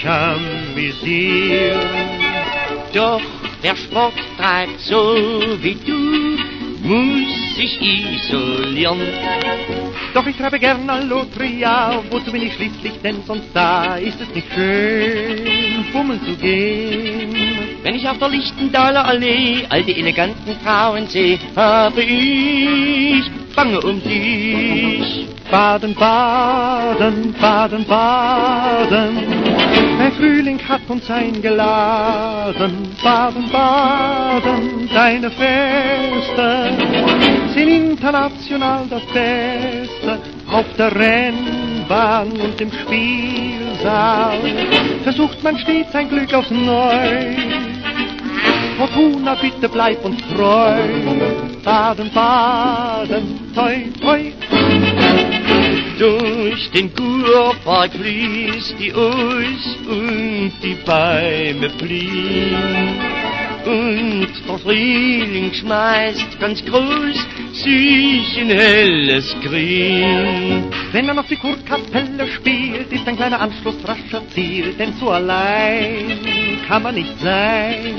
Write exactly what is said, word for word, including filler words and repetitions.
mich amüsieren. Doch der Sport treibt so wie du, muss ich isolieren. Doch ich treibe gern Allotria, wozu bin ich schließlich denn sonst da? Ist es nicht schön, bummeln zu gehen? Wenn ich auf der Lichtendaler Allee all die eleganten Frauen sehe, habe ich Bange um dich. Baden, baden, baden, baden, der Frühling hat uns eingeladen. Baden, baden, deine Feste sind international das Beste. Auf der Rennbahn und im Spielsaal versucht man stets ein Glück aufs Neu. Fortuna, bitte bleib uns treu. Baden, baden, toi, toi. Durch den Kurpark fließt die Ois und die Bäume fliehen. Und der Frühling schmeißt ganz groß sich in helles Grün. Wenn man auf die Kurtkapelle spielt, ist ein kleiner Anschluss rasch erzielt, denn so allein kann man nicht sein.